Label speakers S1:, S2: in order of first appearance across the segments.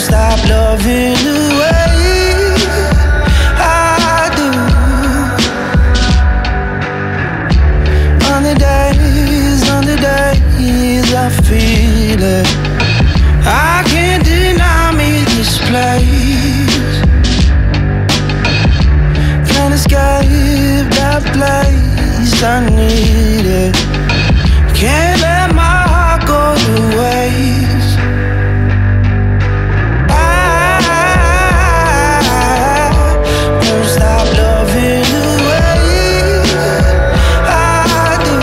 S1: stop loving the way I do. On the days I feel it, I can't deny me this place. Can't escape that place, I need it. Can't let my heart go to waste. I won't stop loving the way I do.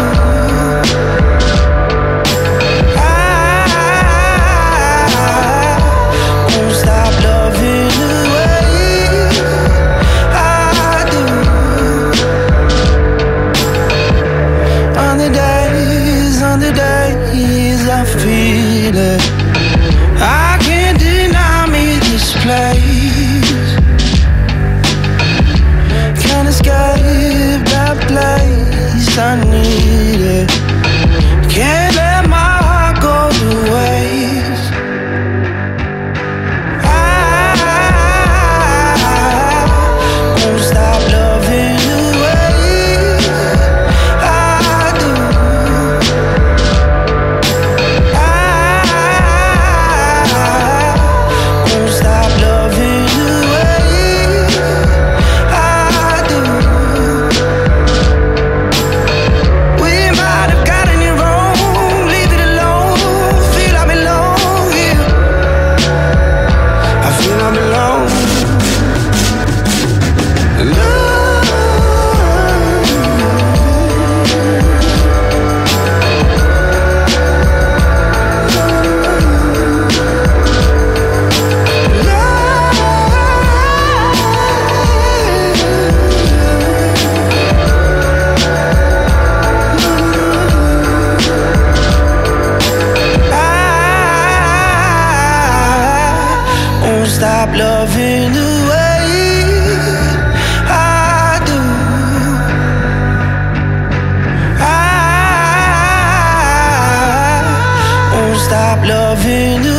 S1: I won't stop loving the way I do. On the days I feel it, I can't deny me this place. Can't escape that place, I need it. Can't let my heart go to waste. I won't stop loving the way I do. I won't stop loving the way I do. We might have gotten it wrong, leave it alone. Feel I belong here. I feel I belong. I won't stop loving the way I do. I won't stop loving the